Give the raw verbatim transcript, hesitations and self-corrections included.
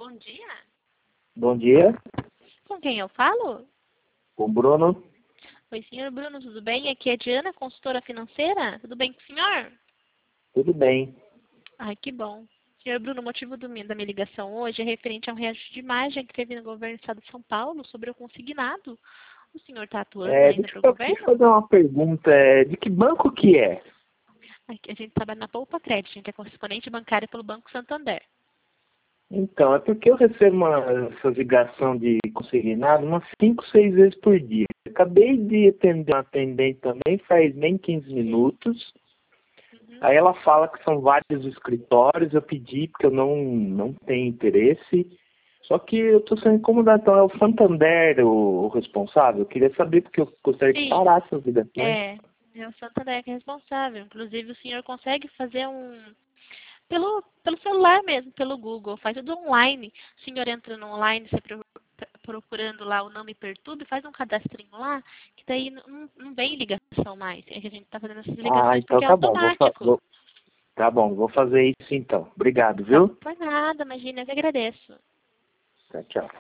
Bom dia. Bom dia, Com quem eu falo? o Bruno. Oi, senhor Bruno, tudo bem? Aqui é a Diana, consultora financeira. Tudo bem com o senhor? Tudo bem. Ai, que bom. Senhor Bruno, o motivo do mi- da minha ligação hoje é referente a um reajuste de imagem que teve no governo do estado de São Paulo sobre o consignado. O senhor está atuando É, ainda deixa para o eu deixa eu governo? fazer uma pergunta. É, de que banco que é? Aqui, a gente trabalha na Poupa Crédito, a gente é correspondente bancária pelo Banco Santander. Então, é porque eu recebo uma, essa ligação de consignado umas cinco, seis vezes por dia. Acabei de atender uma atendente também, faz nem quinze minutos. Uhum. Aí ela fala que são vários escritórios, eu pedi porque eu não, não tenho interesse. Só que eu estou sendo incomodado, então é o Santander o, o responsável. Eu queria saber porque eu gostaria que Sim, parasse as ligações. é, é o Santander que é responsável. Inclusive, o senhor consegue fazer um Pelo, pelo celular mesmo, pelo Google, faz tudo online. O senhor entra no online, você pro- procurando lá o nome Perturbe, faz um cadastrinho lá, que daí não, não vem ligação mais. É que a gente está fazendo essas Ah, ligações então porque é tá bom. Vou, fa- automático. vou- Tá bom, vou fazer isso então. Obrigado, Tá, viu? por nada, imagina, eu que agradeço. Tchau, tchau.